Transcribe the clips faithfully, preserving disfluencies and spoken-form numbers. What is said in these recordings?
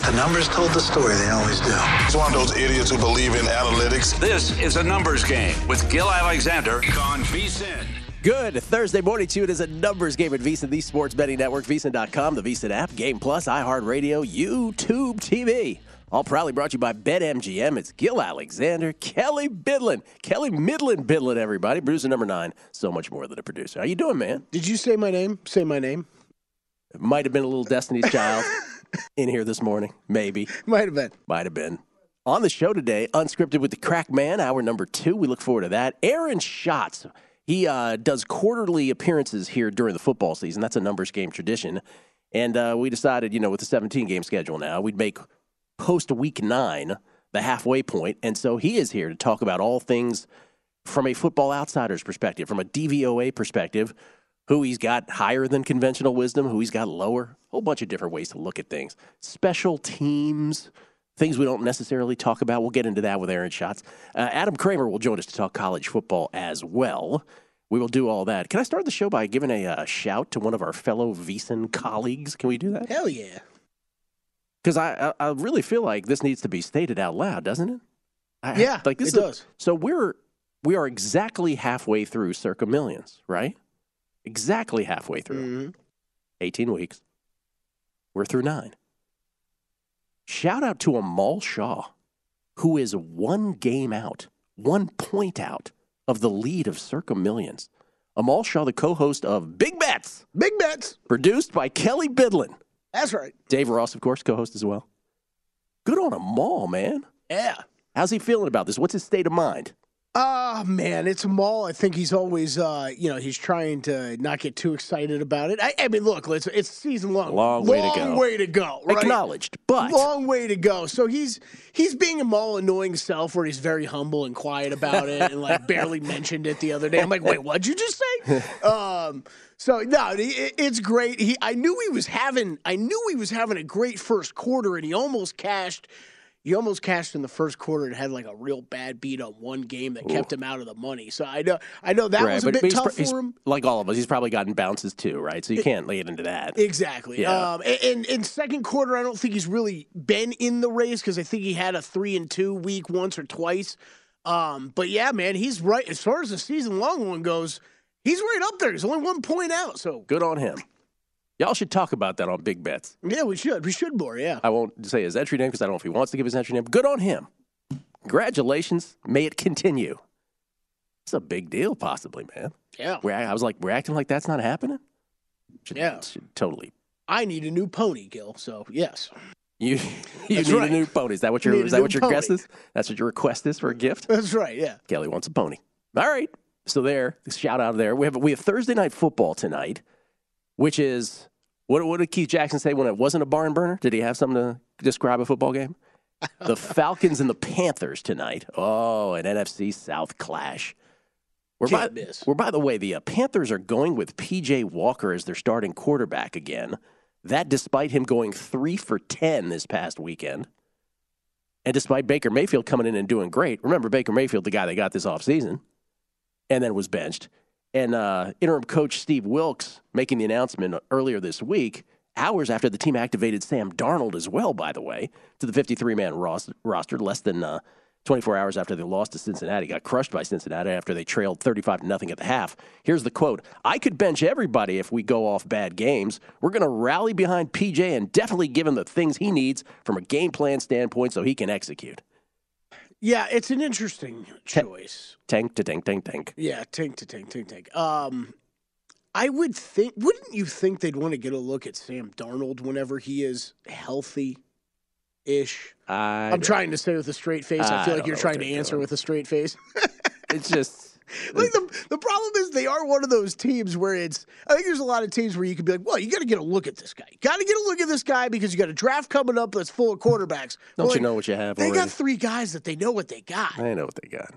The numbers told the story. They always do. He's one of those idiots who believe in analytics. This is a numbers game with Gil Alexander on VSiN. Good Thursday morning to you. It is a numbers game at VSiN, the sports betting network, V S I N dot com, the VSiN app, Game Plus, iHeartRadio, YouTube T V. All proudly brought to you by BetMGM. It's Gil Alexander, Kelly Bidlin. Kelly Midland Bidlin, everybody. Producer number nine. So much more than a producer. How you doing, man? Did you say my name? Say my name. It might have been a little Destiny's Child in here this morning. Maybe. Might have been. Might have been. On the show today, Unscripted with the Crack Man, hour number two. We look forward to that. Aaron Schatz. He uh, does quarterly appearances here during the football season. That's a numbers game tradition. And uh, we decided, you know, with the seventeen-game schedule now, we'd make post-week nine the halfway point. And so he is here to talk about all things from a Football Outsiders perspective, from a D V O A perspective, who he's got higher than conventional wisdom, who he's got lower, a whole bunch of different ways to look at things. Special teams, things we don't necessarily talk about. We'll get into that with Aaron Schatz. Uh, Adam Kramer will join us to talk college football as well. We will do all that. Can I start the show by giving a uh, shout to one of our fellow VSiN colleagues? Can we do that? Hell yeah. Because I, I I really feel like this needs to be stated out loud, doesn't it? I, yeah, like this it is, does. So we're we are exactly halfway through Circa Millions, right? Exactly halfway through. Mm-hmm. eighteen weeks. We're through nine. Shout out to Amal Shaw, who is one game out, one point out of the lead of Circa Millions. Amal Shaw, the co-host of Big Bets. Big Bets. Produced by Kelly Bidlin. That's right. Dave Ross, of course, co-host as well. Good on Amal, man. Yeah. How's he feeling about this? What's his state of mind? Ah, uh, man, it's Amal. I think he's always, uh, you know, he's trying to not get too excited about it. I, I mean, look, it's, it's season long. Long way to go. Long way to go. Right? Acknowledged, but. Long way to go. So he's he's being Amal annoying self where he's very humble and quiet about it and, like, barely mentioned it the other day. I'm like, wait, what'd you just say? um, so, no, it, it's great. He, I knew he was having, I knew he was having a great first quarter, and he almost cashed. He almost cashed in the first quarter and had like a real bad beat on one game that Ooh. kept him out of the money. So I know, I know that right, was a bit tough pr- for him. Like all of us, he's probably gotten bounces too, right? So you can't lay it into that. Exactly. Yeah. Um, and in second quarter, I don't think he's really been in the race because I think he had a three and two week once or twice. Um, but yeah, man, he's right as far as the season long one goes. He's right up there. He's only one point out. So good on him. Y'all should talk about that on Big Bets. Yeah, we should. We should more, yeah. I won't say his entry name because I don't know if he wants to give his entry name. Good on him. Congratulations. May it continue. It's a big deal, possibly, man. Yeah. We're, I was like, we're acting like that's not happening? Should, yeah. Should totally. I need a new pony, Gil, so yes. You you That's need right. a new pony. Is that what your, is that what your guess is? That's what your request is for a gift? That's right, yeah. Kelly wants a pony. All right. So there, shout out there. We have, we have Thursday night football tonight, which is... What, what did Keith Jackson say when it wasn't a barn burner? Did he have something to describe a football game? The Falcons and the Panthers tonight. Oh, an N F C South clash. We're by, we're, by the way, the uh, Panthers are going with P J Walker as their starting quarterback again. That despite him going three for ten this past weekend. And despite Baker Mayfield coming in and doing great. Remember, Baker Mayfield, the guy they got this offseason, and then was benched. And uh, interim coach Steve Wilks making the announcement earlier this week, hours after the team activated Sam Darnold as well, by the way, to the fifty-three man ros- roster, less than uh, twenty-four hours after they lost to Cincinnati, got crushed by Cincinnati after they trailed thirty-five to nothing at the half. Here's the quote: "I could bench everybody if we go off bad games. We're going to rally behind P J and definitely give him the things he needs from a game plan standpoint so he can execute." Yeah, it's an interesting choice. Tank to tank, tank, tank. Yeah, tank to tank, tank, tank. Um, I would think, wouldn't you think they'd want to get a look at Sam Darnold whenever he is healthy-ish? I I'm trying to say with a straight face. I, I feel like you're trying to doing. answer with a straight face. It's just... Like the the problem is they are one of those teams where it's I think there's a lot of teams where you could be like, well, you got to get a look at this guy. Got to get a look at this guy because you got a draft coming up that's full of quarterbacks. Don't well, you like, know what you have? They already? got three guys that they know what they got. I know what they got.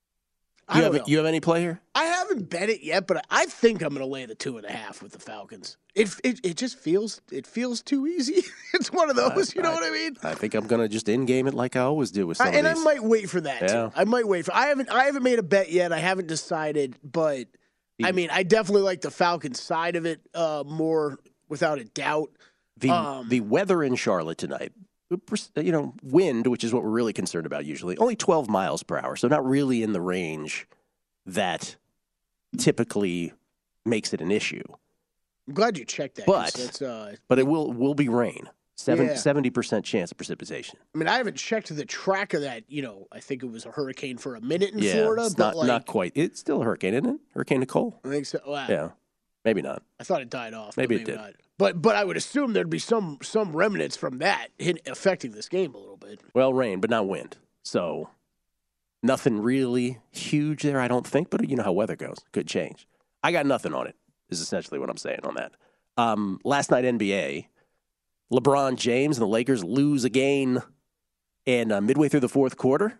I You don't have know. you have any player? I haven't bet it yet, but I think I'm going to lay the two and a half with the Falcons. It it it just feels it feels too easy. It's one of those, I, you know I, what I mean? I think I'm going to just in game it like I always do with some I, of and these. I might wait for that. Yeah. Too. I might wait for. I haven't I haven't made a bet yet. I haven't decided, but the, I mean, I definitely like the Falcons side of it uh, more without a doubt. The um, the weather in Charlotte tonight. you know, wind, which is what we're really concerned about usually, only twelve miles per hour. So not really in the range that typically makes it an issue. I'm glad you checked that. But, that's, uh, but it will will be rain. Seven, yeah. seventy percent chance of precipitation. I mean, I haven't checked the track of that. You know, I think it was a hurricane for a minute in yeah, Florida. It's but not, like, not quite. It's still a hurricane, isn't it? Hurricane Nicole? I think so. Wow. Yeah. Maybe not. I thought it died off. Maybe, maybe it did. Not. But but I would assume there'd be some some remnants from that hit, affecting this game a little bit. Well, rain, but not wind. So nothing really huge there, I don't think. But you know how weather goes. Could change. I got nothing on it, is essentially what I'm saying on that. Um, last night, N B A, LeBron James and the Lakers lose again. And uh, midway through the fourth quarter,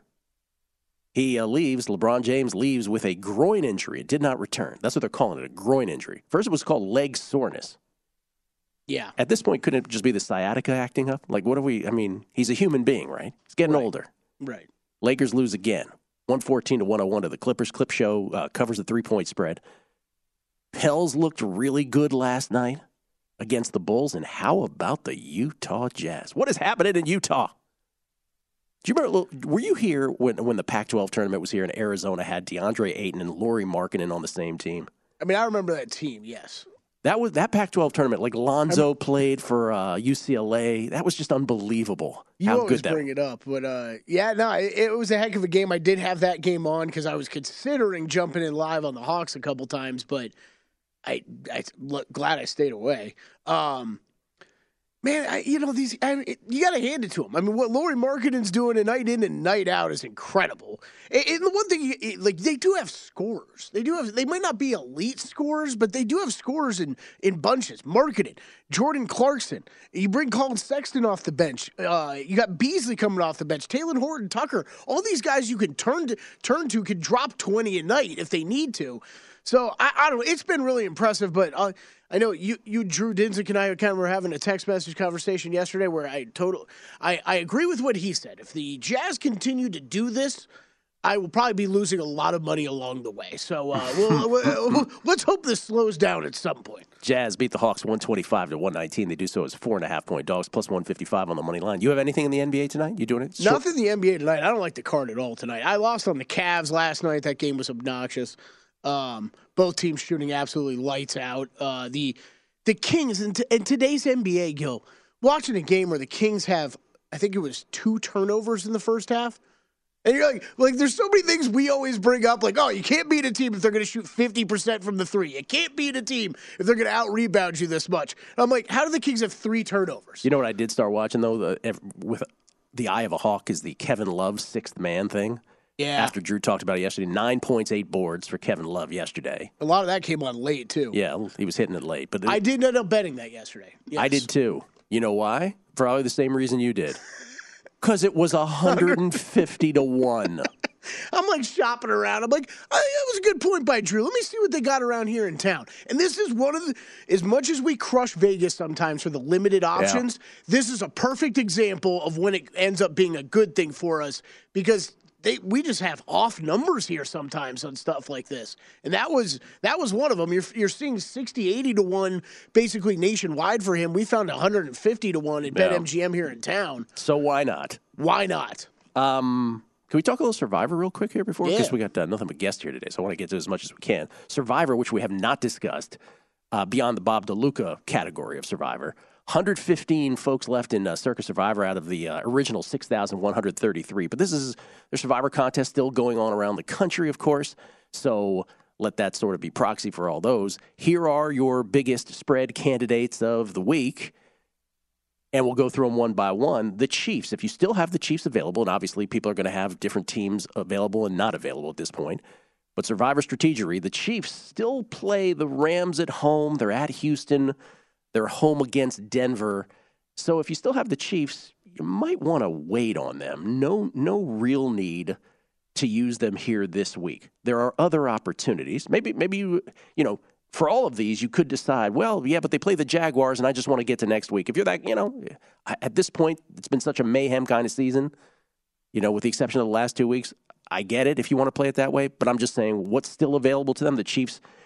he uh, leaves. LeBron James leaves with a groin injury. It did not return. That's what they're calling it, a groin injury. First, it was called leg soreness. Yeah. At this point, couldn't it just be the sciatica acting up? Like, what are we? I mean, he's a human being, right? He's getting Right. older. Right. Lakers lose again, one fourteen to one oh one to the Clippers. Clip Show uh, covers the three-point spread. Pels looked really good last night against the Bulls. And how about the Utah Jazz? What is happening in Utah? Do you remember, were you here when, when the Pac twelve tournament was here and Arizona had DeAndre Ayton and Lauri Markkanen on the same team? I mean, I remember that team, yes. That was that Pac twelve tournament. Like Lonzo played for uh, U C L A. That was just unbelievable. You how always good that bring it up, but uh, yeah, no, it, it was a heck of a game. I did have that game on because I was considering jumping in live on the Hawks a couple times, but I, I glad I stayed away. Um, man, I, you know these. I, it, you got to hand it to him. I mean, what Lauri Markkanen's doing a night in and night out is incredible. And, and the one thing, it, like they do have scorers. They do have. They might not be elite scorers, but they do have scorers in in bunches. Markkanen, Jordan Clarkson. You bring Colin Sexton off the bench. Uh, you got Beasley coming off the bench. Taylor Horton Tucker. All these guys you can turn to turn to could drop twenty a night if they need to. So, I, I don't know. It's been really impressive, but uh, I know you, you, Drew Dinsick, and I kind of were having a text message conversation yesterday where I total, I, I agree with what he said. If the Jazz continue to do this, I will probably be losing a lot of money along the way. So, uh, we'll, we'll, let's hope this slows down at some point. Jazz beat the Hawks one twenty-five to one nineteen. They do so as four and a half point dogs, plus one fifty-five on the money line. You have anything in the N B A tonight? You doing it? Short- Nothing in the N B A tonight. I don't like the card at all tonight. I lost on the Cavs last night. That game was obnoxious. Um, both teams shooting absolutely lights out. Uh, the the Kings in, t- in today's N B A, Gil, watching a game where the Kings have, I think it was two turnovers in the first half. And you're like, like, there's so many things we always bring up, like, oh, you can't beat a team if they're going to shoot fifty percent from the three. You can't beat a team if they're going to out-rebound you this much. And I'm like, how do the Kings have three turnovers? You know what I did start watching, though, the, with the eye of a hawk is the Kevin Love sixth man thing. Yeah. After Drew talked about it yesterday, nine points, eight boards for Kevin Love yesterday. A lot of that came on late, too. Yeah, he was hitting it late. But it, I did end up betting that yesterday. Yes. I did, too. You know why? Probably the same reason you did. Because it was one hundred fifty to one. I'm like shopping around. I'm like, oh, that was a good point by Drew. Let me see what they got around here in town. And this is one of the, as much as we crush Vegas sometimes for the limited options, yeah. This is a perfect example of when it ends up being a good thing for us because they we just have off numbers here sometimes on stuff like this. And that was that was one of them. You're you're seeing sixty, eighty to one basically nationwide for him. We found one hundred fifty to one at yeah. BetMGM here in town. So why not? Why not? Um, can we talk a little Survivor real quick here before? Yeah. Because we got uh, nothing but guests here today, so I want to get to as much as we can. Survivor, which we have not discussed, uh, beyond the Bob DeLuca category of Survivor. one hundred fifteen folks left in uh, Circa Survivor out of the uh, original six thousand one hundred thirty-three. But this is their Survivor contest still going on around the country, of course. So let that sort of be proxy for all those. Here are your biggest spread candidates of the week. And we'll go through them one by one. The Chiefs, if you still have the Chiefs available, and obviously people are going to have different teams available and not available at this point, but Survivor Strategery, the Chiefs still play the Rams at home. They're at Houston. They're home against Denver. So if you still have the Chiefs, you might want to wait on them. No, no real need to use them here this week. There are other opportunities. Maybe, maybe you, you know, for all of these, you could decide, well, yeah, but they play the Jaguars, and I just want to get to next week. If you're that, you know, at this point, it's been such a mayhem kind of season, you know, with the exception of the last two weeks. I get it if you want to play it that way, but I'm just saying what's still available to them. The Chiefs,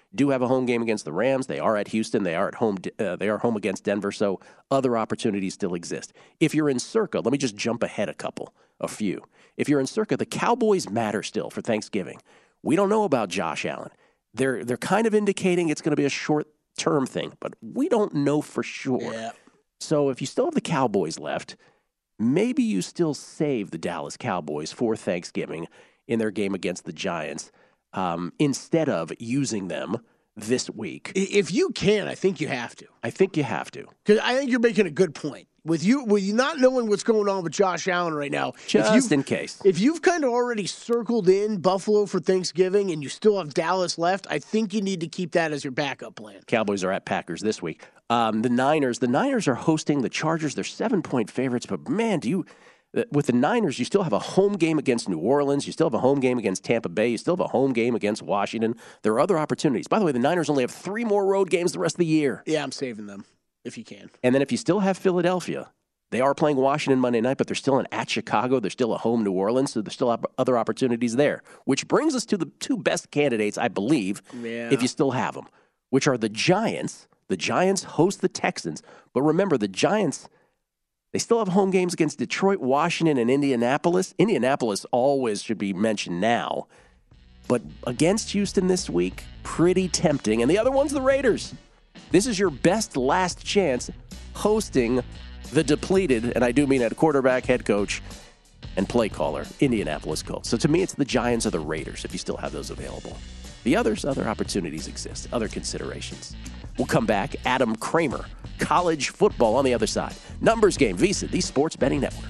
Do have a home game against the Rams. They are at Houston. They are at home. Uh, they are home against Denver. So other opportunities still exist. If you're in Circa, let me just jump ahead a couple, a few. If you're in Circa, the Cowboys matter still for Thanksgiving. We don't know about Josh Allen. They're they're kind of indicating it's going to be a short-term thing, but we don't know for sure. Yeah. So if you still have the Cowboys left, maybe you still save the Dallas Cowboys for Thanksgiving in their game against the Giants um, instead of using them this week. If you can, I think you have to. I think you have to. Because I think you're making a good point. With you, with you not knowing what's going on with Josh Allen right now, just in case. If you've kind of already circled in Buffalo for Thanksgiving and you still have Dallas left, I think you need to keep that as your backup plan. Cowboys are at Packers this week. Um, the Niners, the Niners are hosting the Chargers. They're seven-point favorites, but man, do you with the Niners, you still have a home game against New Orleans. You still have a home game against Tampa Bay. You still have a home game against Washington. There are other opportunities. By the way, the Niners only have three more road games the rest of the year. Yeah, I'm saving them if you can. And then if you still have Philadelphia, they are playing Washington Monday night, but they're still in at Chicago. They're still at home New Orleans, so there's still other opportunities there, which brings us to the two best candidates, I believe, yeah. if you still have them, which are the Giants. The Giants host the Texans. But remember, the Giants, they still have home games against Detroit, Washington, and Indianapolis. Indianapolis always should be mentioned now. But against Houston this week, pretty tempting. And the other one's the Raiders. This is your best last chance hosting the depleted, and I do mean at quarterback, head coach, and play caller, Indianapolis Colts. So to me, it's the Giants or the Raiders if you still have those available. The others, other opportunities exist, other considerations. We'll come back. Adam Kramer, college football on the other side. Numbers Game, VSiN, the Sports Betting Network.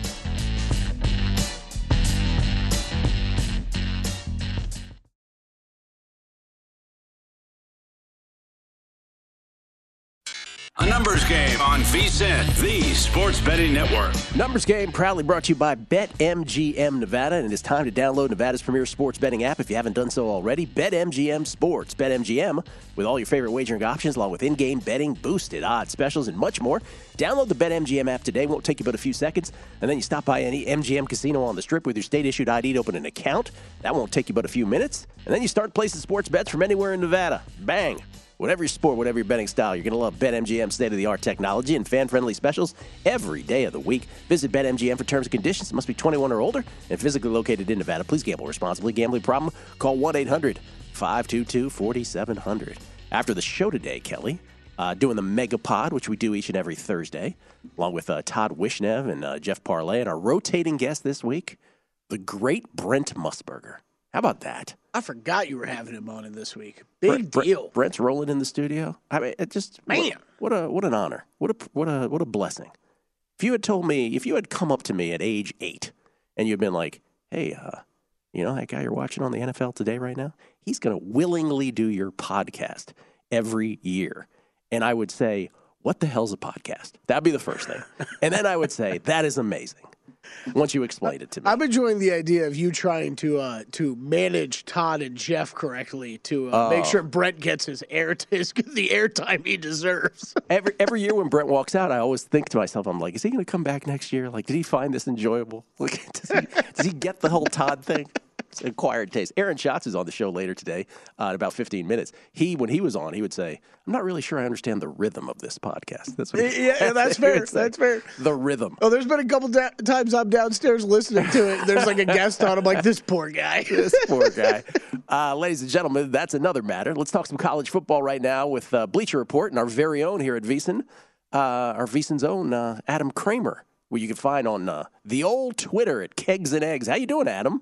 A Numbers Game on VSiN, the Sports Betting Network. Numbers Game proudly brought to you by BetMGM Nevada, and it is time to download Nevada's premier sports betting app if you haven't done so already. BetMGM Sports. BetMGM with all your favorite wagering options, along with in-game betting, boosted odds, specials, and much more. Download the BetMGM app today. Won't take you but a few seconds. And then you stop by any M G M casino on the Strip with your state-issued I D to open an account. That won't take you but a few minutes. And then you start placing sports bets from anywhere in Nevada. Bang! Whatever your sport, whatever your betting style, you're going to love BetMGM's state-of-the-art technology and fan-friendly specials every day of the week. Visit BetMGM for terms and conditions. It must be twenty-one or older and physically located in Nevada. Please gamble responsibly. Gambling problem? Call one eight hundred five two two four seven zero zero. After the show today, Kelly, uh, doing the Megapod, which we do each and every Thursday, along with uh, Todd Wishnev and uh, Jeff Parlay, and our rotating guest this week, the great Brent Musburger. How about that? I forgot you were having him on in this week. Big Brent, deal. Brent, Brent's rolling in the studio. I mean, it just man, what, what a what an honor. What a what a what a blessing. If you had told me, if you had come up to me at age eight, and you'd been like, "Hey, uh, you know that guy you're watching on the N F L Today right now? He's going to willingly do your podcast every year," and I would say, "What the hell's a podcast?" That'd be the first thing, and then I would say, "That is amazing." Once you explained it to me. I'm enjoying the idea of you trying to uh, to manage Todd and Jeff correctly to uh, oh. make sure Brent gets his air his, the airtime he deserves. every every year when Brent walks out, I always think to myself, I'm like, is he going to come back next year? Like, did he find this enjoyable? Like, does he, does he get the whole Todd thing? It's acquired taste. Aaron Schatz is on the show later today uh, in about fifteen minutes. He, when he was on, he would say, I'm not really sure I understand the rhythm of this podcast. That's what he, yeah, yeah, that's fair. That's fair. The rhythm. Oh, there's been a couple da- times I'm downstairs listening to it. There's like a guest on. I'm like, this poor guy. This poor guy. Uh, ladies and gentlemen, that's another matter. Let's talk some college football right now with uh, Bleacher Report and our very own here at VSiN, uh, our VSiN's own uh, Adam Kramer, who you can find on uh, the old Twitter at Kegs and Eggs. How you doing, Adam?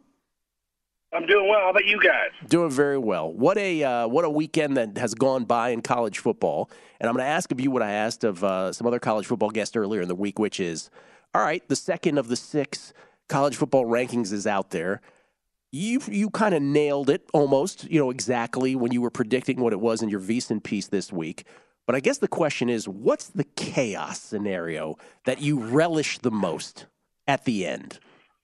I'm doing well. How about you guys? Doing very well. What a uh, what a weekend that has gone by in college football. And I'm going to ask of you what I asked of uh, some other college football guests earlier in the week, which is, all right, the second of the six college football rankings is out there. You you kind of nailed it almost, you know, exactly when you were predicting what it was in your VSiN piece this week. But I guess the question is, what's the chaos scenario that you relish the most at the end?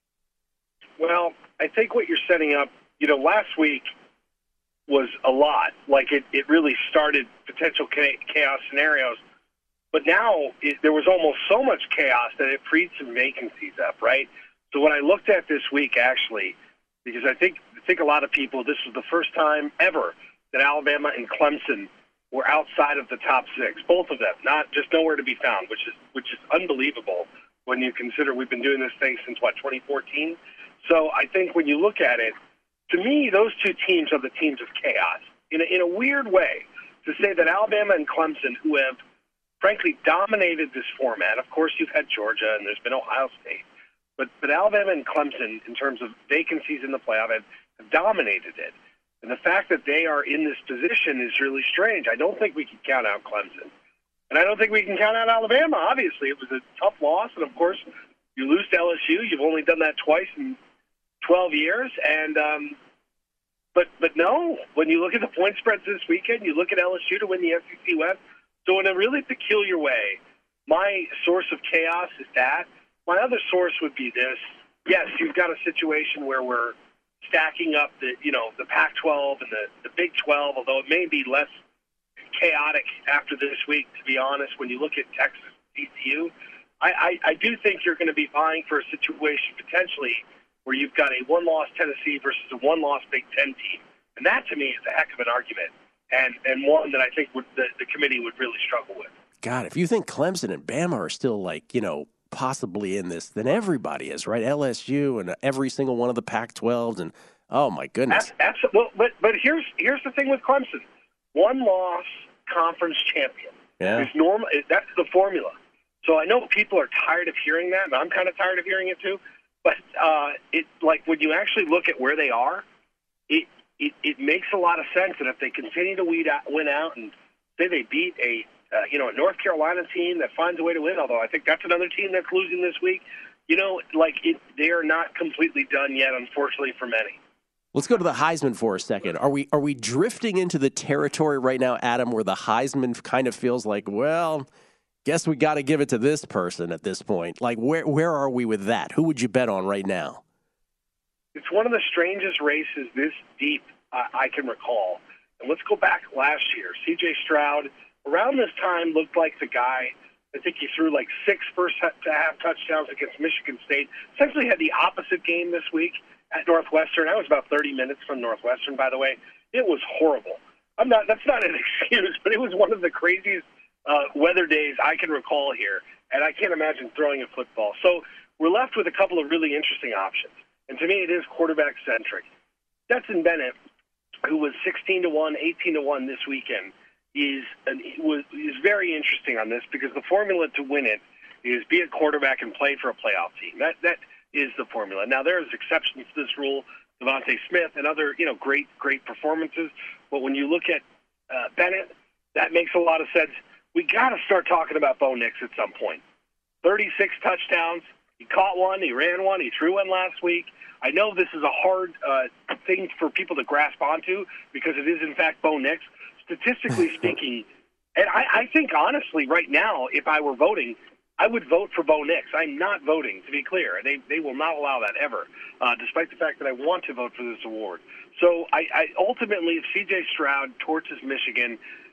Well, I think what you're setting up, you know, last week was a lot. Like, it, it really started potential chaos scenarios. But now it, there was almost so much chaos that it freed some vacancies up, right? So when I looked at this week, actually, because I think I think a lot of people, this was the first time ever that Alabama and Clemson were outside of the top six, both of them, not just nowhere to be found, which is which is unbelievable when you consider we've been doing this thing since, what, twenty fourteen? So I think when you look at it, to me, those two teams are the teams of chaos. In a, in a weird way, to say that Alabama and Clemson, who have, frankly, dominated this format, of course you've had Georgia and there's been Ohio State, but, but Alabama and Clemson, in terms of vacancies in the playoff, have, have dominated it. And the fact that they are in this position is really strange. I don't think we can count out Clemson. And I don't think we can count out Alabama, obviously. It was a tough loss, and, of course, you lose to L S U. You've only done that twice in twelve years. And um, but but no, when you look at the point spreads this weekend, you look at L S U to win the S E C West. So in a really peculiar way, my source of chaos is that. My other source would be this. Yes, you've got a situation where we're stacking up the, you know, the Pac twelve and the, the Big twelve, although it may be less chaotic after this week, to be honest, when you look at Texas and T C U. I, I, I do think you're going to be vying for a situation potentially where you've got a one-loss Tennessee versus a one-loss Big Ten team. And that, to me, is a heck of an argument, and, and one that I think would, the, the committee would really struggle with. God, if you think Clemson and Bama are still, like, you know, possibly in this, then everybody is, right? L S U and every single one of the Pac twelves, and oh my goodness. Absolutely. Well, but but here's here's the thing with Clemson: one loss, conference champion. Yeah. It's normal. That's the formula. So I know people are tired of hearing that, and I'm kind of tired of hearing it too. But uh, it like when you actually look at where they are, it it, it makes a lot of sense. And if they continue to weed out, win out, and say they beat a Uh, you know, a North Carolina team that finds a way to win, although I think that's another team that's losing this week. You know, like, it, they are not completely done yet, unfortunately, for many. Let's go to the Heisman for a second. Are we are we drifting into the territory right now, Adam, where the Heisman kind of feels like, well, guess we got to give it to this person at this point? Like, where where are we with that? Who would you bet on right now? It's one of the strangest races this deep uh, I can recall. And let's go back last year. C J Stroud, around this time, looked like the guy. I think he threw like six first-half touchdowns against Michigan State. Essentially had the opposite game this week at Northwestern. I was about thirty minutes from Northwestern, by the way. It was horrible. I'm not. That's not an excuse, but it was one of the craziest uh, weather days I can recall here, and I can't imagine throwing a football. So we're left with a couple of really interesting options, and to me, it is quarterback-centric. Stetson Bennett, who was sixteen to one, eighteen to one this weekend, is an, was is very interesting on this because the formula to win it is be a quarterback and play for a playoff team. That that is the formula. Now there's exceptions to this rule, Devontae Smith and other you know great great performances. But when you look at uh, Bennett, that makes a lot of sense. We got to start talking about Bo Nix at some point. thirty-six touchdowns. He caught one. He ran one. He threw one last week. I know this is a hard uh, thing for people to grasp onto because it is in fact Bo Nix. Statistically speaking, and I, I think honestly right now, if I were voting, I would vote for Bo Nix. I'm not voting, to be clear. They they will not allow that ever, uh, despite the fact that I want to vote for this award. So I, I ultimately, if C J Stroud torches Michigan,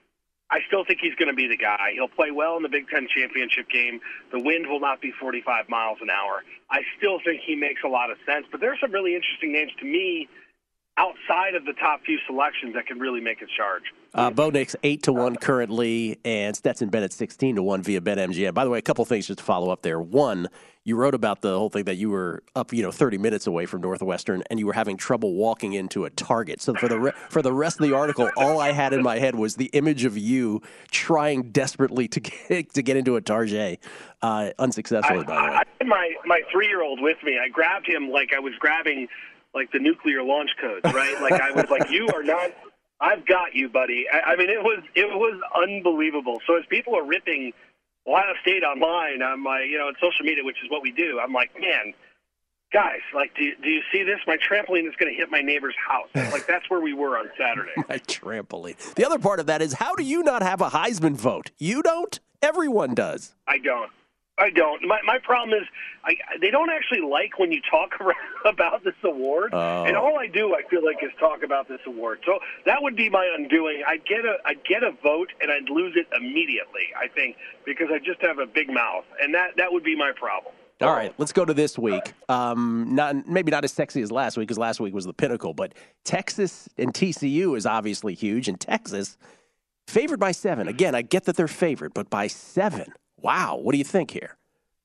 I still think he's going to be the guy. He'll play well in the Big Ten championship game. The wind will not be forty-five miles an hour. I still think he makes a lot of sense. But there are some really interesting names to me outside of the top few selections that can really make a charge. Uh, Bo Nix eight to one currently, and Stetson Bennett sixteen to one via BetMGM. By the way, a couple things just to follow up there. One, you wrote about the whole thing that you were up, you know, thirty minutes away from Northwestern, and you were having trouble walking into a Target. So for the re- for the rest of the article, all I had in my head was the image of you trying desperately to get to get into a Target, uh, unsuccessfully. I, by the way, I had my my three year old with me. I grabbed him like I was grabbing like the nuclear launch codes, right? Like I was like, you are not. I've got you, buddy. I, I mean, it was it was unbelievable. So as people are ripping Ohio State online on my, you know, on social media, which is what we do, I'm like, man, guys, like, do you, do you see this? My trampoline is going to hit my neighbor's house. Like, that's where we were on Saturday. My trampoline. The other part of that is, how do you not have a Heisman vote? You don't? Everyone does. I don't. I don't. My my problem is I, they don't actually like when you talk about this award. Oh. And all I do, I feel like, is talk about this award. So that would be my undoing. I'd get a I'd get a vote, and I'd lose it immediately, I think, because I just have a big mouth. And that, that would be my problem. All right, let's go to this week. Um, not maybe not as sexy as last week, because last week was the pinnacle, but Texas and T C U is obviously huge, and Texas favored by seven. Again, I get that they're favored, but by seven. Wow, what do you think here?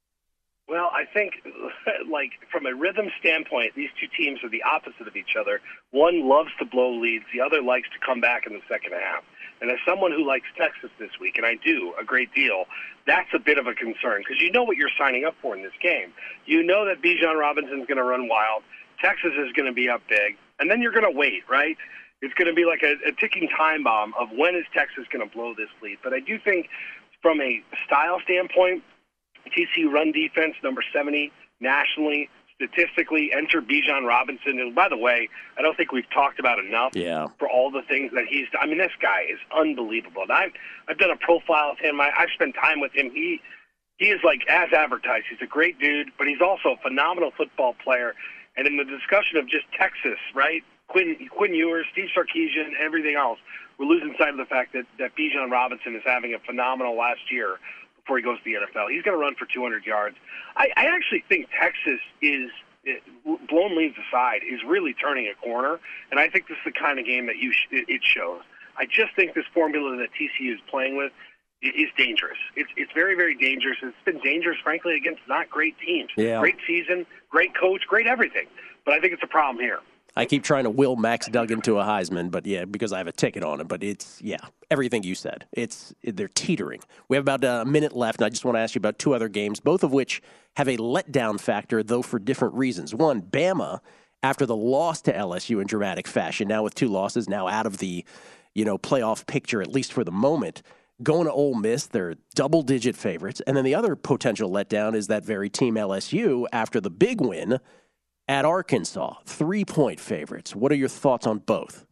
Well, I think, like, from a rhythm standpoint, these two teams are the opposite of each other. One loves to blow leads. The other likes to come back in the second half. And as someone who likes Texas this week, and I do a great deal, that's a bit of a concern because you know what you're signing up for in this game. You know that Bijan Robinson's going to run wild. Texas is going to be up big. And then you're going to wait, right? It's going to be like a, a ticking time bomb of when is Texas going to blow this lead. But I do think from a style standpoint, T C U run defense, number seventy nationally, statistically, enter Bijan Robinson. And by the way, I don't think we've talked about enough yeah. for all the things that he's done. I mean, this guy is unbelievable. And I've, I've done a profile of him. I, I've spent time with him. He he is like as advertised. He's a great dude, but he's also a phenomenal football player. And in the discussion of just Texas, right, Quinn, Quinn Ewers, Steve Sarkisian, everything else, we're losing sight of the fact that, that Bijan Robinson is having a phenomenal last year before he goes to the N F L. He's going to run for two hundred yards. I, I actually think Texas is, it, blown leads aside, is really turning a corner, and I think this is the kind of game that you sh- it shows. I just think this formula that T C U is playing with is dangerous. It's it's very, very dangerous. It's been dangerous, frankly, against not great teams. Yeah. Great season, great coach, great everything. But I think it's a problem here. I keep trying to will Max Duggan to a Heisman, but yeah, because I have a ticket on him. But it's, yeah, everything you said. It's they're teetering. We have about a minute left, and I just want to ask you about two other games, both of which have a letdown factor, though for different reasons. One, Bama, after the loss to L S U in dramatic fashion, now with two losses, now out of the, you know, playoff picture, at least for the moment, going to Ole Miss, they're double-digit favorites. And then the other potential letdown is that very team L S U, after the big win at Arkansas, three-point favorites. What are your thoughts on both?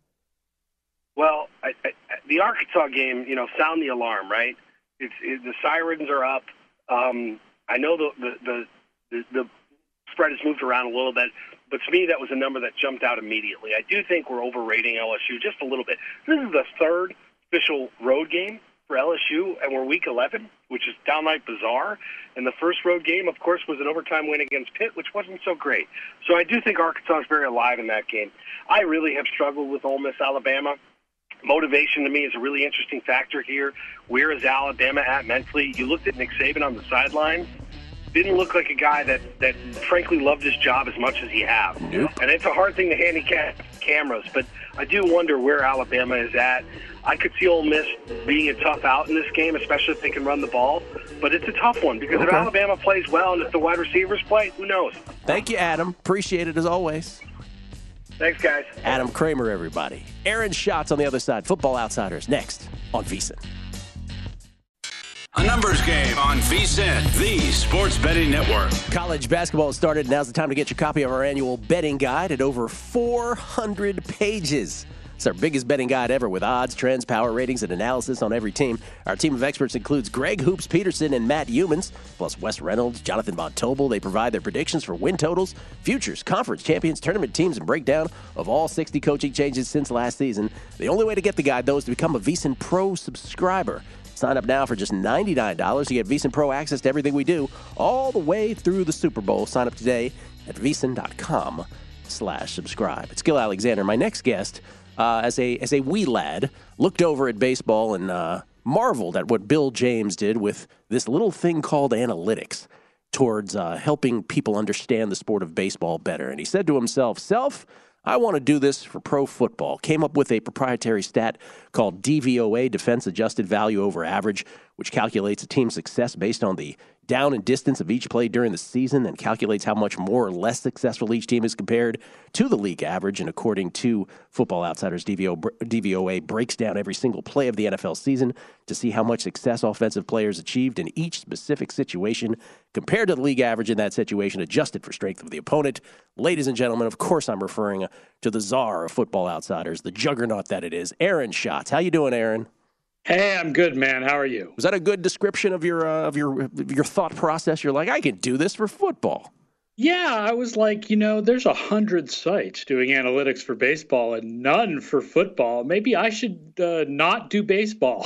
Well, I, I, the Arkansas game, you know, sound the alarm, right? It's it, the sirens are up. Um, I know the the, the the the spread has moved around a little bit, but to me that was a number that jumped out immediately. I do think we're overrating L S U just a little bit. This is the third official road game for L S U, and we're week eleven, which is downright bizarre. And the first road game, of course, was an overtime win against Pitt, which wasn't so great. So I do think Arkansas is very alive in that game. I really have struggled with Ole Miss, Alabama. Motivation to me is a really interesting factor here. Where is Alabama at mentally? You looked at Nick Saban on the sidelines. Didn't look like a guy that, that frankly loved his job as much as he has. Nope. And it's a hard thing to handicap cameras, but I do wonder where Alabama is at. I could see Ole Miss being a tough out in this game, especially if they can run the ball. But it's a tough one because okay. if Alabama plays well and if the wide receivers play, who knows? Thank you, Adam. Appreciate it as always. Thanks, guys. Adam Kramer, everybody. Aaron Schatz on the other side. Football Outsiders next on VSiN. A numbers game on VSiN, the sports betting network. College basketball has started. Now's the time to get your copy of our annual betting guide at over four hundred pages. It's our biggest betting guide ever with odds, trends, power ratings, and analysis on every team. Our team of experts includes Greg Hoops Peterson and Matt Humans, plus Wes Reynolds, Jonathan Von Tobel. They provide their predictions for win totals, futures, conference champions, tournament teams, and breakdown of all sixty coaching changes since last season. The only way to get the guide, though, is to become a VSiN Pro subscriber. Sign up now for just ninety-nine dollars. You get VSiN Pro access to everything we do all the way through the Super Bowl. Sign up today at VSiN.com slash subscribe. It's Gil Alexander. My next guest, uh, as a as a wee lad, looked over at baseball and uh, marveled at what Bill James did with this little thing called analytics towards uh, helping people understand the sport of baseball better. And he said to himself, Self, I want to do this for pro football. Came up with a proprietary stat called D V O A, Defense Adjusted Value Over Average, which calculates a team's success based on the down and distance of each play during the season and calculates how much more or less successful each team is compared to the league average. And according to Football Outsiders, D V O A breaks down every single play of the N F L season to see how much success offensive players achieved in each specific situation compared to the league average in that situation, adjusted for strength of the opponent. Ladies and gentlemen, of course I'm referring to the czar of Football Outsiders, the juggernaut that it is, Aaron Schatz. How you doing, Aaron? Hey, I'm good, man. How are you? Was that a good description of your uh, of your of your thought process? You're like, I can do this for football. Yeah, I was like, you know, there's a hundred sites doing analytics for baseball and none for football. Maybe I should uh, not do baseball.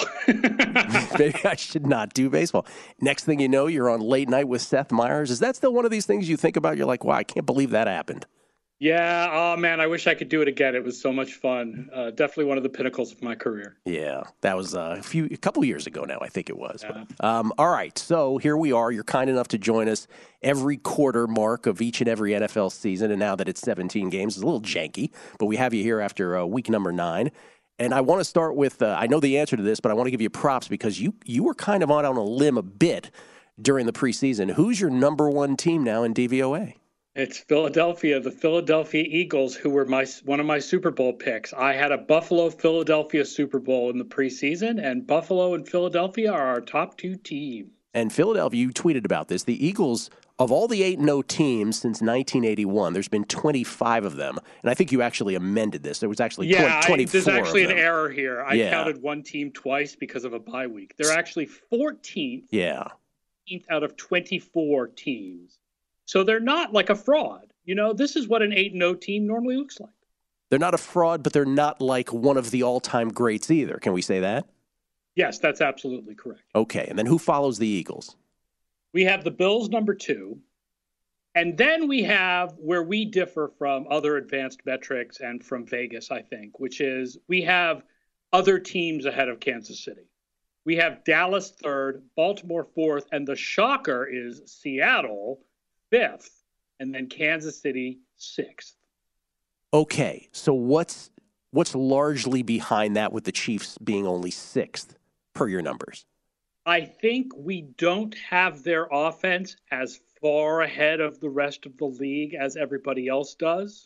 Maybe I should not do baseball. Next thing you know, you're on Late Night with Seth Meyers. Is that still one of these things you think about? You're like, wow, I can't believe that happened. Yeah, oh man, I wish I could do it again. It was so much fun. Uh, definitely one of the pinnacles of my career. Yeah, that was uh, a few, a couple years ago now, I think it was. Yeah. Um, all right, so here we are. You're kind enough to join us every quarter mark of each and every N F L season, and now that it's seventeen games, it's a little janky, but we have you here after uh, week number nine. And I want to start with, uh, I know the answer to this, but I want to give you props because you you were kind of on, on a limb a bit during the preseason. Who's your number one team now in D V O A? It's Philadelphia, the Philadelphia Eagles, who were my one of my Super Bowl picks. I had a Buffalo-Philadelphia Super Bowl in the preseason, and Buffalo and Philadelphia are our top two teams. And Philadelphia, you tweeted about this. The Eagles, of all the eight and oh teams since nineteen eighty-one, there's been twenty-five of them. And I think you actually amended this. There was actually yeah, twenty, I, there's actually of an them. error here. I Yeah. counted one team twice because of a bye week. They're actually fourteenth, Yeah. fourteenth out of twenty-four teams. So they're not like a fraud. You know, this is what an eight and oh team normally looks like. They're not a fraud, but they're not like one of the all-time greats either. Can we say that? Yes, that's absolutely correct. Okay, and then who follows the Eagles? We have the Bills number two. And then we have where we differ from other advanced metrics and from Vegas, I think, which is we have other teams ahead of Kansas City. We have Dallas third, Baltimore fourth, and the shocker is Seattle fifth, and then Kansas City sixth. Okay, so what's what's largely behind that with the Chiefs being only sixth per your numbers? I think we don't have their offense as far ahead of the rest of the league as everybody else does.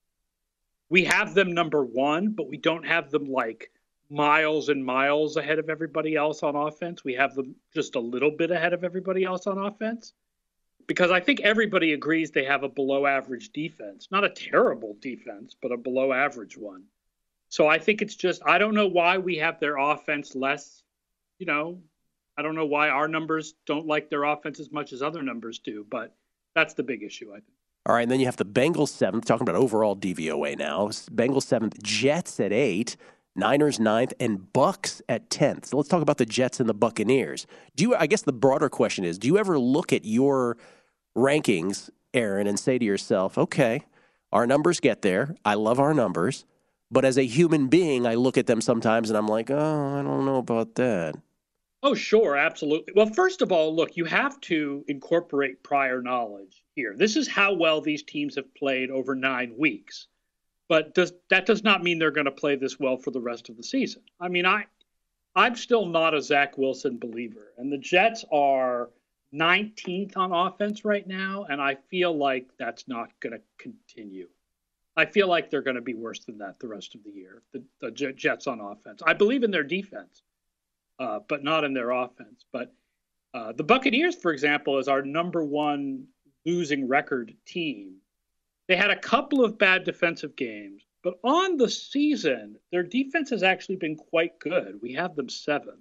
We have them number one, but we don't have them like miles and miles ahead of everybody else on offense. We have them just a little bit ahead of everybody else on offense. Because I think everybody agrees they have a below average defense. Not a terrible defense, but a below average one. So I think it's just, I don't know why we have their offense less, you know, I don't know why our numbers don't like their offense as much as other numbers do, but that's the big issue, I think. All right, and then you have the Bengals seventh, talking about overall D V O A now. Bengals seventh, Jets at eight, Niners ninth, and Bucks at tenth. So let's talk about the Jets and the Buccaneers. Do you? I guess the broader question is, do you ever look at your rankings, Aaron, and say to yourself, okay, our numbers get there. I love our numbers. But as a human being, I look at them sometimes and I'm like, oh, I don't know about that. Oh, sure, absolutely. Well, first of all, look, you have to incorporate prior knowledge here. This is how well these teams have played over nine weeks. But does, that does not mean they're going to play this well for the rest of the season. I mean, I, I'm still not a Zach Wilson believer. And the Jets are nineteenth on offense right now, and I feel like that's not going to continue. I feel like they're going to be worse than that the rest of the year, the, the Jets on offense. I believe in their defense. Uh, but not in their offense. But uh, the Buccaneers, for example, is our number one losing record team. They had a couple of bad defensive games, but on the season, their defense has actually been quite good. We have them seventh.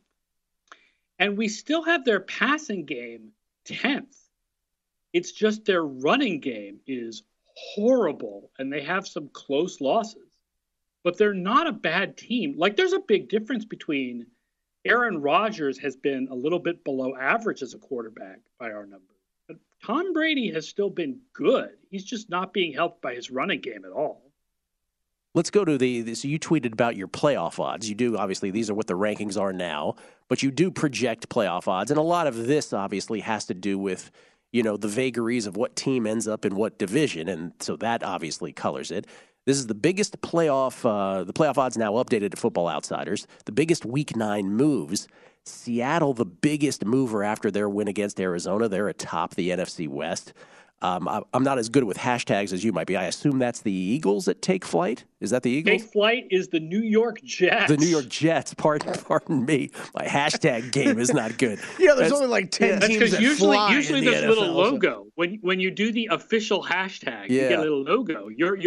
And we still have their passing game tenth. It's just their running game is horrible, and they have some close losses. But they're not a bad team. Like, there's a big difference between Aaron Rodgers has been a little bit below average as a quarterback by our numbers. But Tom Brady has still been good. He's just not being helped by his running game at all. Let's go to the, so you tweeted about your playoff odds. You do, obviously, these are what the rankings are now, but you do project playoff odds. And a lot of this obviously has to do with, you know, the vagaries of what team ends up in what division. And so that obviously colors it. This is the biggest playoff, uh, the playoff odds now updated to Football Outsiders, the biggest week nine moves. Seattle, the biggest mover after their win against Arizona. They're atop the N F C West. Um, I, I'm not as good with hashtags as you might be. I assume that's the Eagles that take flight? Is that the Eagles? Take flight is the New York Jets. The New York Jets. Pardon, pardon me. My hashtag game is not good. Yeah, there's That's, only like ten That's teams because that usually, fly usually in the there's a N F L, little so- logo. When when you do the official hashtag, Yeah. you get a little logo. Your your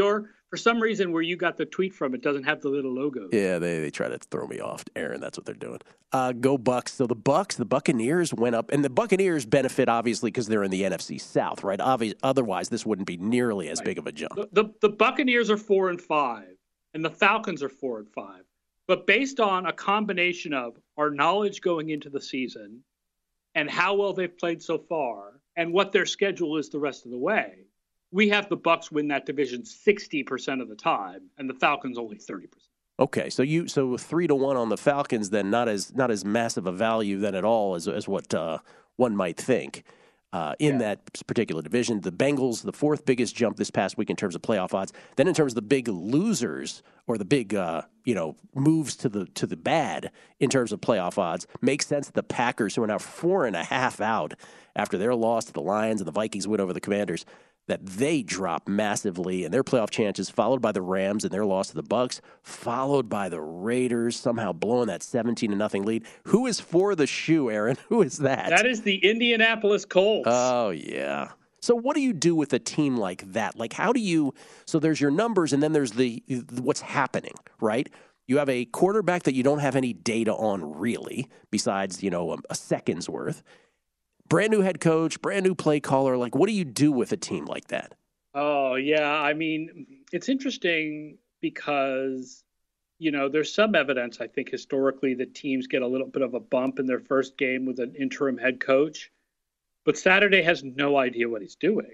for some reason where you got the tweet from, it doesn't have the little logo. Yeah, they, they try to throw me off, Aaron. That's what they're doing. Uh, go Bucks. So the Bucks, the Buccaneers went up, and the Buccaneers benefit obviously because they're in the N F C South, right? Obvi- otherwise, this wouldn't be nearly as right. big of a jump. The, the the Buccaneers are four and five, and the Falcons are four and five. But based on a combination of our knowledge going into the season and how well they've played so far, and what their schedule is the rest of the way, we have the Bucs win that division sixty percent of the time, and the Falcons only thirty percent. Okay, so you so three to one on the Falcons, then not as not as massive a value then at all as as what uh, one might think uh, in yeah. that particular division. The Bengals, the fourth biggest jump this past week in terms of playoff odds. Then in terms of the big losers or the big uh, you know moves to the to the bad in terms of playoff odds, makes sense. The Packers, who are now four and a half out after their loss to the Lions and the Vikings win over the Commanders, that they drop massively in their playoff chances, followed by the Rams and their loss to the Bucs, followed by the Raiders somehow blowing that seventeen to nothing lead. Who is for the shoe, Aaron? Who is that? That is the Indianapolis Colts. Oh, yeah. So what do you do with a team like that? Like, how do you – so there's your numbers, and then there's the what's happening, right? You have a quarterback that you don't have any data on really, besides, you know, a, a second's worth. Brand new head coach, brand new play caller. Like, what do you do with a team like that? Oh, yeah. I mean, it's interesting because, you know, there's some evidence, I think, historically that teams get a little bit of a bump in their first game with an interim head coach. But Saturday has no idea what he's doing.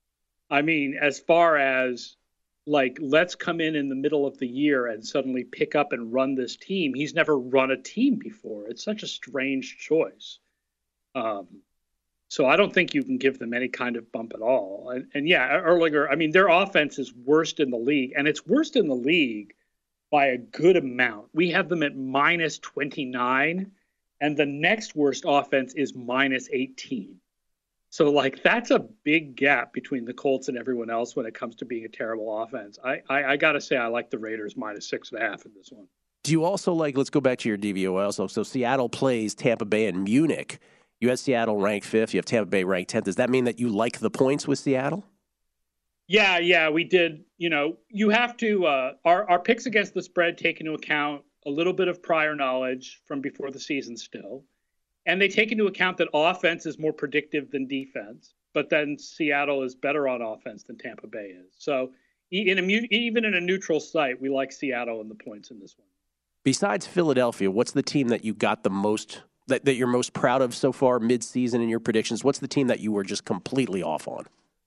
I mean, as far as, like, let's come in in the middle of the year and suddenly pick up and run this team. He's never run a team before. It's such a strange choice. Um So I don't think you can give them any kind of bump at all. And, and yeah, Erlinger, I mean, their offense is worst in the league, and it's worst in the league by a good amount. We have them at minus twenty-nine, and the next worst offense is minus eighteen. So, like, that's a big gap between the Colts and everyone else when it comes to being a terrible offense. I, I, I got to say, I like the Raiders minus six and a half in this one. Do you also like, let's go back to your D V O also. So Seattle plays Tampa Bay and Munich. You had Seattle ranked fifth. You have Tampa Bay ranked tenth. Does that mean that you like the points with Seattle? Yeah, yeah, we did. You know, you have to uh, – our, our picks against the spread take into account a little bit of prior knowledge from before the season still. And they take into account that offense is more predictive than defense. But then Seattle is better on offense than Tampa Bay is. So in a, even in a neutral site, we like Seattle and the points in this one. Besides Philadelphia, what's the team that you got the most – That, that you're most proud of so far mid-season in your predictions? What's the team that you were just completely off on?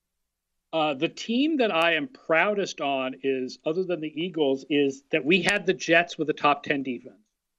Uh, the team that I am proudest on is, other than the Eagles, is that we had the Jets with a top ten defense.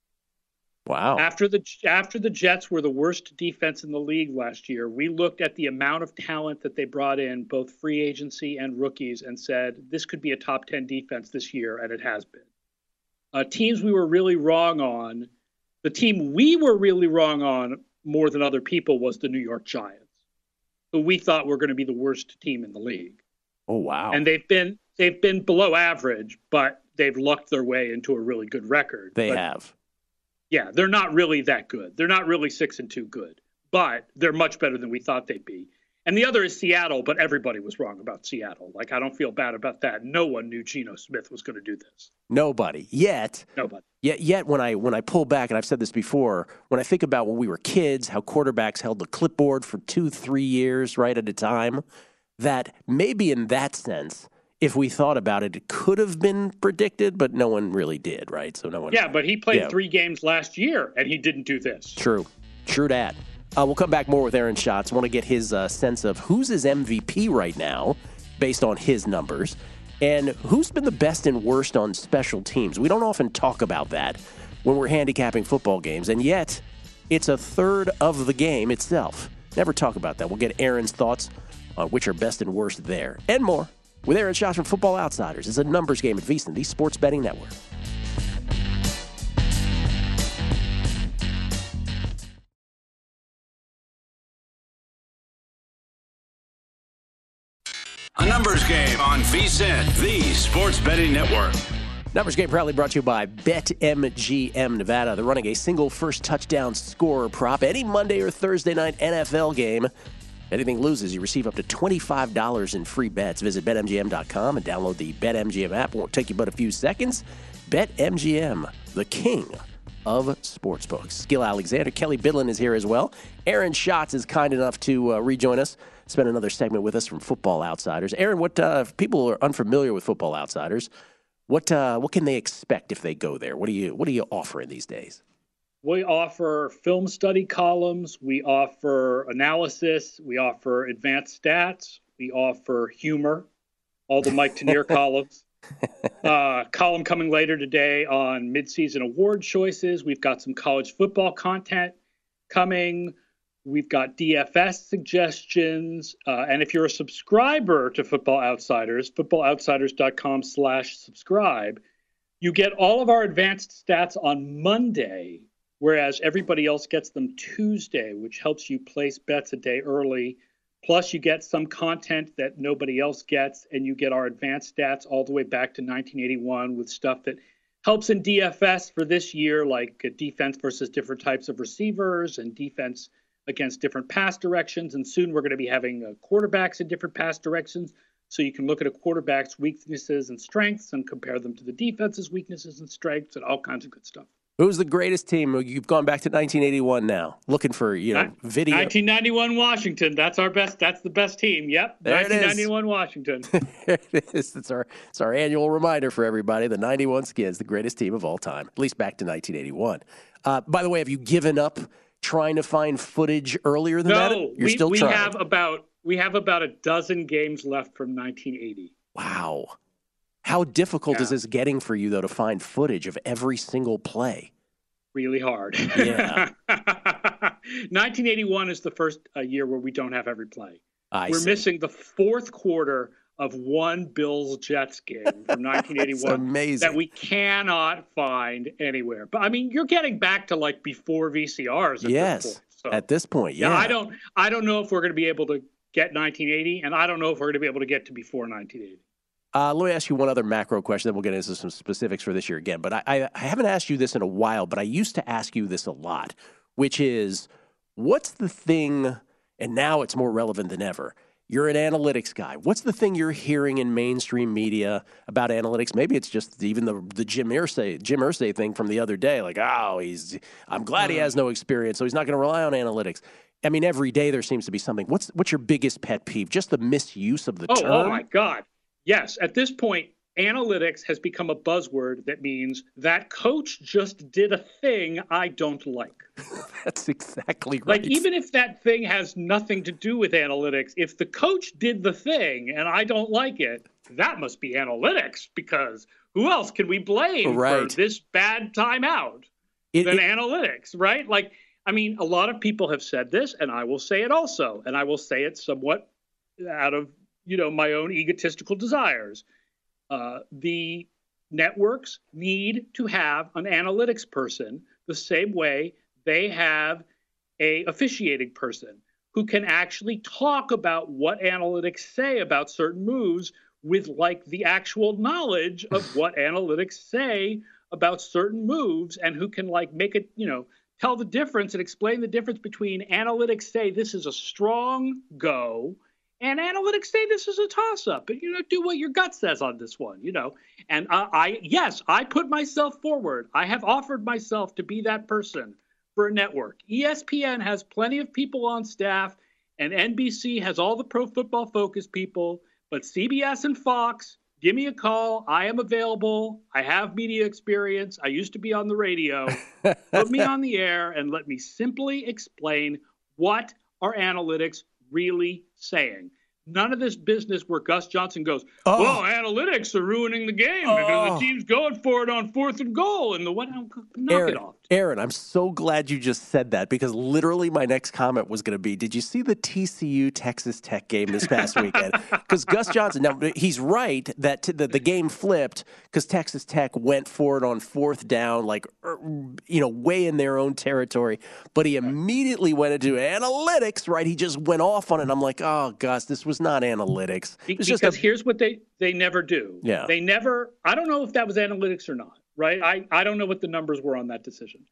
Wow. After the after the Jets were the worst defense in the league last year, we looked at the amount of talent that they brought in, both free agency and rookies, and said, this could be a top ten defense this year, and it has been. Uh, teams we were really wrong on, the team we were really wrong on more than other people was the New York Giants, who we thought were going to be the worst team in the league. Oh, wow. And they've been they've been below average, but they've lucked their way into a really good record. They but, have. Yeah, they're not really that good. They're not really six and two good, but they're much better than we thought they'd be. And the other is Seattle, but everybody was wrong about Seattle. Like, I don't feel bad about that. No one knew Geno Smith was going to do this. Nobody. Yet. Nobody. Yet, yet when I when I pull back, and I've said this before, when I think about when we were kids, how quarterbacks held the clipboard for two, three years right at a time, that maybe in that sense, if we thought about it, it could have been predicted, but no one really did, right? So no one. Yeah, but he played yeah. three games last year, and he didn't do this. True. True that. Uh, we'll come back more with Aaron Schatz. I want to get his uh, sense of who's his M V P right now based on his numbers and who's been the best and worst on special teams. We don't often talk about that when we're handicapping football games, and yet it's a third of the game itself. Never talk about that. We'll get Aaron's thoughts on which are best and worst there and more with Aaron Schatz from Football Outsiders. It's a numbers game at VSiN, the Sports Betting Network. A numbers game on VSiN, the Sports Betting Network. Numbers game proudly brought to you by BetMGM Nevada. They're running a single first touchdown scorer prop any Monday or Thursday night N F L game Anything loses, you receive up to twenty-five dollars in free bets. Visit bet M G M dot com and download the BetMGM app. It won't take you but a few seconds. BetMGM, the king of sportsbooks. Gil Alexander, Kelly Bidlin is here as well. Aaron Schatz is kind enough to uh, rejoin us, spend another segment with us from Football Outsiders. Aaron, what uh, if people are unfamiliar with Football Outsiders, what uh, what can they expect if they go there? What do you what are you offering these days? We offer film study columns. We offer analysis. We offer advanced stats. We offer humor, all the Mike Tanier columns. Uh, column coming later today on midseason award choices. We've got some college football content coming. We've got D F S suggestions. Uh, and if you're a subscriber to Football Outsiders, footballoutsiders.com slash subscribe, you get all of our advanced stats on Monday, whereas everybody else gets them Tuesday, which helps you place bets a day early. Plus, you get some content that nobody else gets, and you get our advanced stats all the way back to nineteen eighty-one with stuff that helps in D F S for this year, like defense versus different types of receivers and defense against different pass directions. And soon we're going to be having uh, quarterbacks in different pass directions, so you can look at a quarterback's weaknesses and strengths and compare them to the defense's weaknesses and strengths and all kinds of good stuff. Who's the greatest team? You've gone back to nineteen eighty-one now, looking for, you know, video. nineteen ninety-one Washington. That's our best. That's the best team. Yep. There nineteen ninety-one Washington. There it is. It's our, it's our annual reminder for everybody. The ninety-one Skins, the greatest team of all time, at least back to nineteen eighty-one. Uh, by the way, have you given up trying to find footage earlier than no, that? You're we, still we trying. have about we have about a dozen games left from nineteen eighty. Wow. How difficult yeah. is this getting for you, though, to find footage of every single play? Really hard. Yeah. nineteen eighty-one is the first uh, year where we don't have every play. I We're see. missing the fourth quarter of one Bills-Jets game from nineteen eighty-one. That's amazing. That we cannot find anywhere. But, I mean, you're getting back to, like, before V C Rs at yes, this point. So, at this point, yeah. yeah. I don't, I don't know if we're going to be able to get nineteen eighty, and I don't know if we're going to be able to get to before nineteen eighty. Uh, let me ask you one other macro question, then we'll get into some specifics for this year again. But I, I, I haven't asked you this in a while, but I used to ask you this a lot, which is, what's the thing, and now it's more relevant than ever, you're an analytics guy. What's the thing you're hearing in mainstream media about analytics? Maybe it's just even the the Jim Irsay, Jim Irsay thing from the other day, like, oh, he's I'm glad he has no experience, so he's not going to rely on analytics. I mean, every day there seems to be something. What's what's your biggest pet peeve? Just the misuse of the oh, term? Oh, my God. Yes, at this point, analytics has become a buzzword that means that coach just did a thing I don't like. That's exactly right. Like, even if that thing has nothing to do with analytics, if the coach did the thing and I don't like it, that must be analytics, because who else can we blame right. for this bad timeout it, than it, analytics, right? Like, I mean, a lot of people have said this, and I will say it also, and I will say it somewhat out of you know, my own egotistical desires. Uh, the networks need to have an analytics person the same way they have a officiating person who can actually talk about what analytics say about certain moves with like the actual knowledge of what analytics say about certain moves, and who can like make it, you know, tell the difference and explain the difference between analytics say this is a strong go and analytics say this is a toss-up. And, you know, do what your gut says on this one, you know. And uh, I, yes, I put myself forward. I have offered myself to be that person for a network. E S P N has plenty of people on staff, and N B C has all the Pro Football Focus people. But C B S and Fox, give me a call. I am available. I have media experience. I used to be on the radio. Put me on the air and let me simply explain what our analytics really saying. None of this business where Gus Johnson goes, oh. well, analytics are ruining the game oh. because the team's going for it on fourth and goal. And the what? Knock Aaron, it off. Aaron, I'm so glad you just said that, because literally my next comment was going to be, did you see the T C U Texas Tech game this past weekend? Because Gus Johnson, now he's right that t- the, the game flipped because Texas Tech went for it on fourth down, like, you know, way in their own territory. But he immediately went into analytics, right? He just went off on it. I'm like, oh, Gus, this was not analytics. It was because just a- here's what they, they never do. Yeah. They never, I don't know if that was analytics or not, right? I, I don't know what the numbers were on that decision.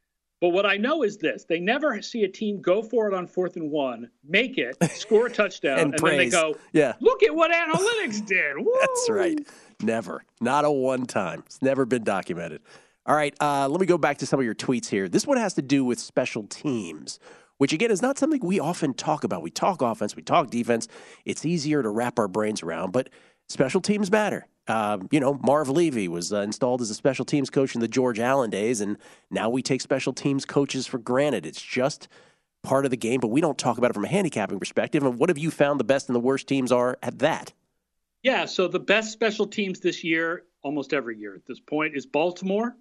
But what I know is this. They never see a team go for it on fourth and one, make it, score a touchdown, and, and praise. then they go, yeah. look at what analytics did. Woo! That's right. Never. Not a one time. It's never been documented. All right, uh, let me go back to some of your tweets here. This one has to do with special teams, which, again, is not something we often talk about. We talk offense, we talk defense. It's easier to wrap our brains around, but special teams matter. Um, you know, Marv Levy was uh, installed as a special teams coach in the George Allen days, and now we take special teams coaches for granted. It's just part of the game, but we don't talk about it from a handicapping perspective. And what have you found the best and the worst teams are at that? Yeah, so the best special teams this year, almost every year at this point, is Baltimore.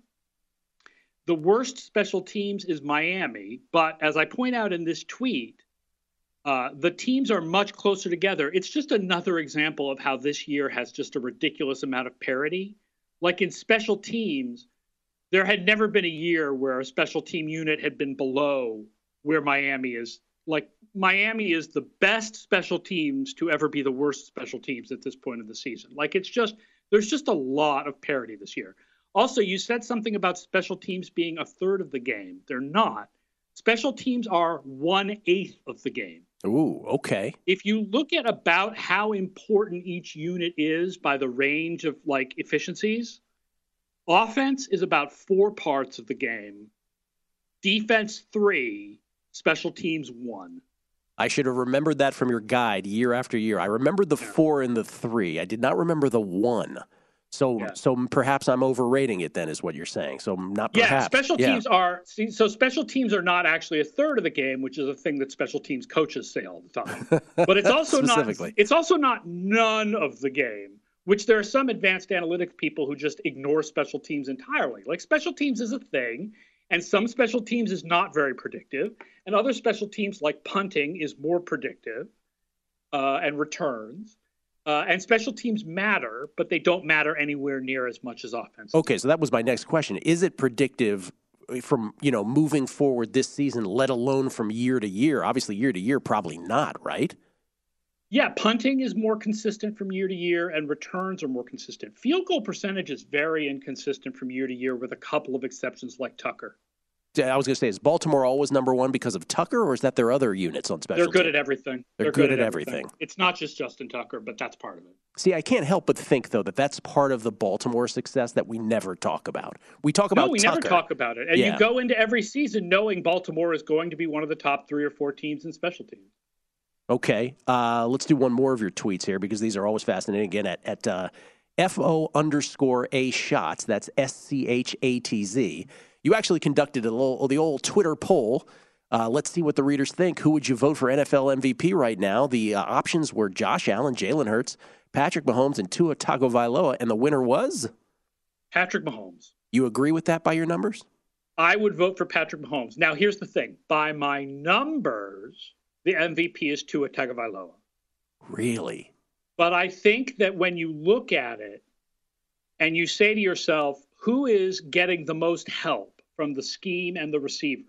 The worst special teams is Miami, but as I point out in this tweet, Uh, the teams are much closer together. It's just another example of how this year has just a ridiculous amount of parity. Like in special teams, there had never been a year where a special team unit had been below where Miami is. Like Miami is the best special teams to ever be the worst special teams at this point of the season. Like it's just, there's just a lot of parity this year. Also, you said something about special teams being a third of the game. They're not. Special teams are one-eighth of the game. Ooh, okay. If you look at about how important each unit is by the range of like efficiencies, offense is about four parts of the game, defense three, special teams one. I should have remembered that from your guide year after year. I remembered the Yeah. four and the three. I did not remember the one. So, Yeah. so perhaps I'm overrating it. Then is what you're saying. So not perhaps. Yeah, special Yeah. teams are see, so special teams are not actually a third of the game, which is a thing that special teams coaches say all the time. But it's also not it's also not none of the game, which there are some advanced analytics people who just ignore special teams entirely. Like special teams is a thing, and some special teams is not very predictive, and other special teams like punting is more predictive uh, and returns. Uh, and special teams matter, but they don't matter anywhere near as much as offense. Okay, so that was my next question. Is it predictive from, you know, moving forward this season, let alone from year to year? Obviously, year to year, probably not, right? Yeah, punting is more consistent from year to year, and returns are more consistent. Field goal percentage is very inconsistent from year to year, with a couple of exceptions like Tucker. I was going to say, is Baltimore always number one because of Tucker, or is that their other units on special They're good teams? at everything. They're, They're good, good at at everything. everything. It's not just Justin Tucker, but that's part of it. See, I can't help but think, though, that that's part of the Baltimore success that we never talk about. We talk about No, we Tucker. never talk about it. And Yeah. you go into every season knowing Baltimore is going to be one of the top three or four teams in special teams. Okay, uh, let's do one more of your tweets here because these are always fascinating. Again, at, at uh, F O underscore A shots, that's S C H A T Z. You actually conducted a little, the old Twitter poll. Uh, let's see what the readers think. Who would you vote for N F L M V P right now? The uh, options were Josh Allen, Jalen Hurts, Patrick Mahomes, and Tua Tagovailoa, and the winner was? Patrick Mahomes. You agree with that by your numbers? I would vote for Patrick Mahomes. Now, here's the thing. By my numbers, the M V P is Tua Tagovailoa. Really? But I think that when you look at it and you say to yourself, who is getting the most help from the scheme and the receiver?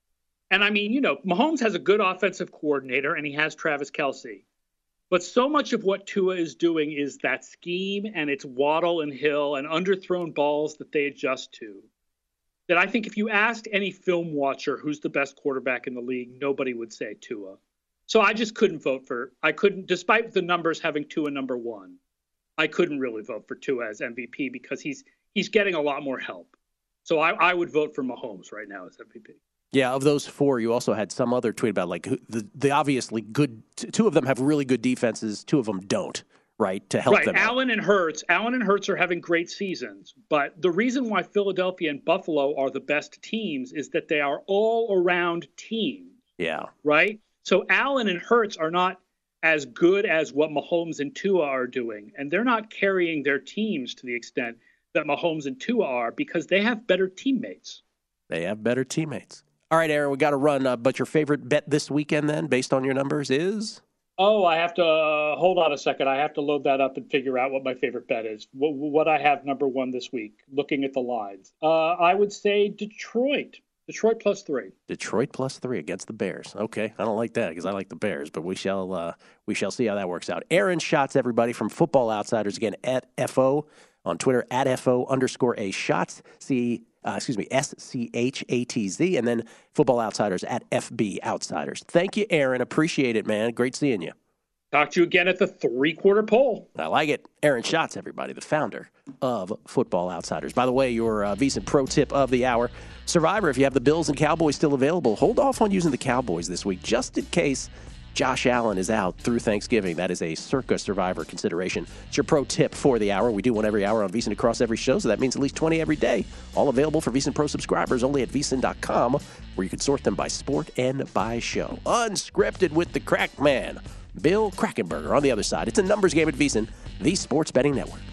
And I mean, you know, Mahomes has a good offensive coordinator and he has Travis Kelce. But so much of what Tua is doing is that scheme, and it's Waddle and Hill and underthrown balls that they adjust to. That I think if you asked any film watcher who's the best quarterback in the league, nobody would say Tua. So I just couldn't vote for, I couldn't, despite the numbers having Tua number one, I couldn't really vote for Tua as M V P because he's he's getting a lot more help. So I, I would vote for Mahomes right now as M V P. Yeah, of those four, you also had some other tweet about like who- the, the obviously good, t- two of them have really good defenses, two of them don't, right, to help right. them out. Allen and Hurts. Allen and Hurts are having great seasons. But the reason why Philadelphia and Buffalo are the best teams is that they are all-around teams, Yeah. right? So Allen and Hurts are not as good as what Mahomes and Tua are doing. And they're not carrying their teams to the extent that Mahomes and Tua are because they have better teammates. They have better teammates. All right, Aaron, we got to run. Uh, but your favorite bet this weekend, then, based on your numbers, is? Oh, I have to uh, hold on a second. I have to load that up and figure out what my favorite bet is. What, what I have number one this week, looking at the lines. Uh, I would say Detroit. Detroit plus three. Detroit plus three against the Bears. Okay, I don't like that because I like the Bears, but we shall uh, we shall see how that works out. Aaron Schatz, everybody from Football Outsiders, again at F O on Twitter at F O underscore A Shots. See uh, excuse me, S C H A T Z, and then Football Outsiders at F B Outsiders. Thank you, Aaron. Appreciate it, man. Great seeing you. Talk to you again at the three-quarter pole. I like it. Aaron Schatz, everybody, the founder of Football Outsiders. By the way, your uh, VSiN pro tip of the hour. Survivor, if you have the Bills and Cowboys still available, hold off on using the Cowboys this week, just in case Josh Allen is out through Thanksgiving. That is a circa Survivor consideration. It's your pro tip for the hour. We do one every hour on VSiN across every show, so that means at least twenty every day. All available for VSiN Pro subscribers only at V S I N dot com, where you can sort them by sport and by show. Unscripted with the Crack Man, Bill Krackomberger on the other side. It's a numbers game at VSiN, the Sports Betting Network.